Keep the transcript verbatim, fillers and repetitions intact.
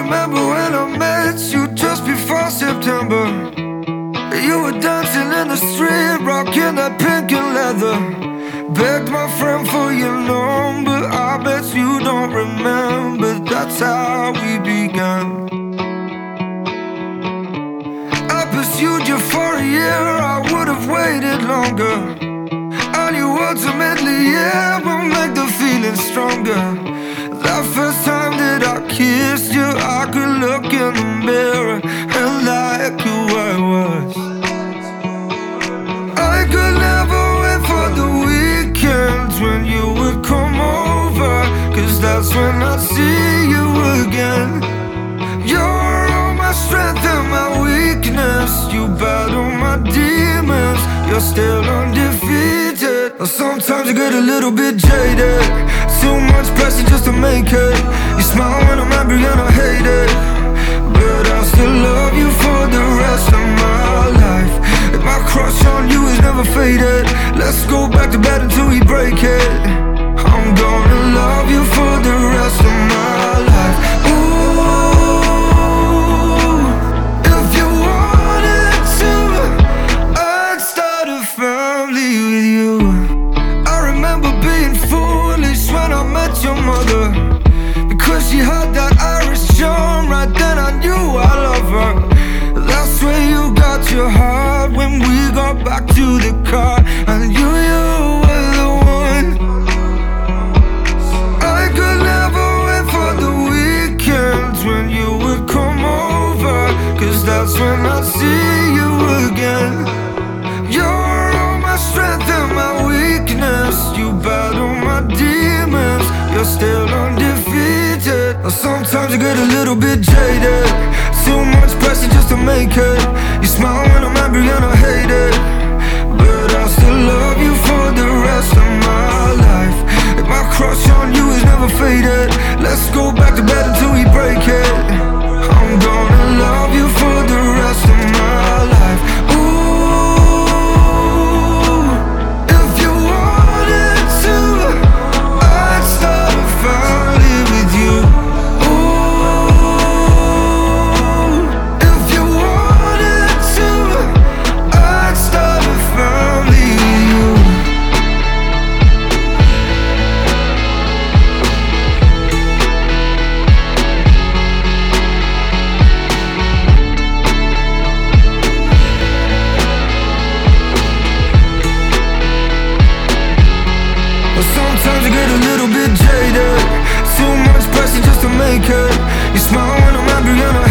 remember when I met you just before September. You were dancing in the street, rocking that pink and leather. Begged my friend for your number, I bet you don't remember. That's how we began. I pursued you for a year, I would've waited longer. I knew ultimately, yeah, will make the feeling stronger. That first time that I kissed you, I could look in the mirror and like who I was. I could never wait for the weekends when you would come over, 'cause that's when I'd see you again. You're all my strength and my weakness. You battle my demons, you're still undefeated. Sometimes I get a little bit jaded, too much pressure just to make it. You smile when I'm angry and I hate it, but I still love you for the rest of my life. And my crush on you is never faded. Let's go back to bed until we break it. I'm gonna love you for the rest of my life. Ooh, if you wanted to, I'd start a family with you. I remember being foolish when I met your mother, because she had that Irish charm. Right then I knew I love her. That's where you got your heart when we got back to the car. I knew you were the one. I could never wait for the weekends when you would come over, 'cause that's when I'd see you again. You're all my strength and my weakness. You battle my demons, you're still undefeated. Sometimes I get a little bit jaded, too much pressure just to make it. You smile when I'm angry and I hate it, but I still love you for the rest of my life. And my crush on you is never faded. Let's go back to bed until we break it. I'm gonna love you for the rest of my life. Ooh, if you wanted to, I'd start a family with you. Ooh, if you wanted to, I'd start a family with you. Sometimes I get a little bit jaded, too much pressure just to make it. You smile when I'm angry and I